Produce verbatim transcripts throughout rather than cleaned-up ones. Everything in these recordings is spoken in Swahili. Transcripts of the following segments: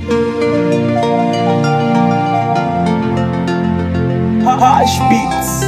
Harsh beats.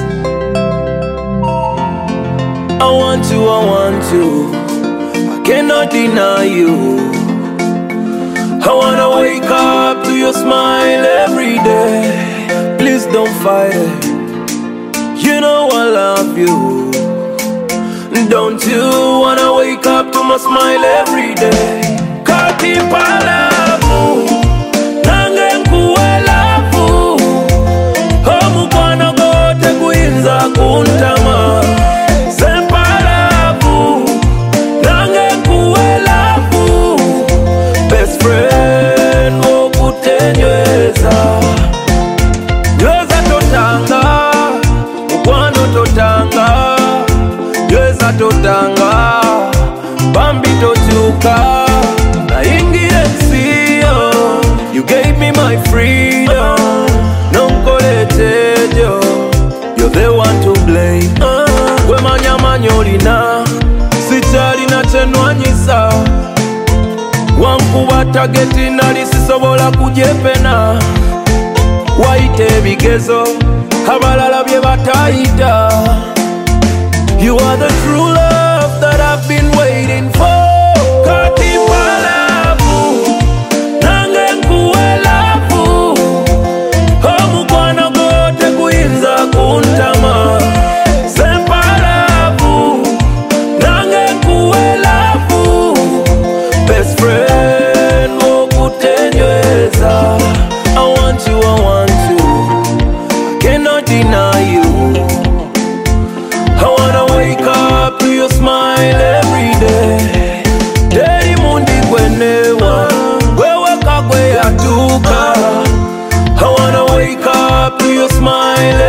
I want to, I want to, I cannot deny you. I wanna wake up to your smile every day. Please don't fight it, you know I love you. Don't you wanna wake up to my smile every day? Kati palavu, nange nkuwe lavu. Omu kwana gote kuinza kuntama. Sepalavu, nange nkuwe lavu. Best friend wokutenyweza. Nyweza totanga, mukwano totanga. Nyweza totanga, bambi tochuka. Na ingire nsiyo, you gave me my freedom. Nonkoletejo, you're the one to blame. uh, Gwe manya manyolina, sikyalina kyenwanyisa. Wankuba tageti nali sisobola kujepena. Waite ebigezo, abalala bye batayita. You are the true love that I've been waiting for. Kati palavu, nange nkuwe lavu. Omukwano gote kuyinza kuntama. Sepalavu, nange nkuwe lavu. Best friend wokutenyweza. I want you, I want you, I cannot deny you. I wanna wake up to your smile every day. Daily mundi kwenewa, wewe kakwe atuka. I wanna wake up to your smile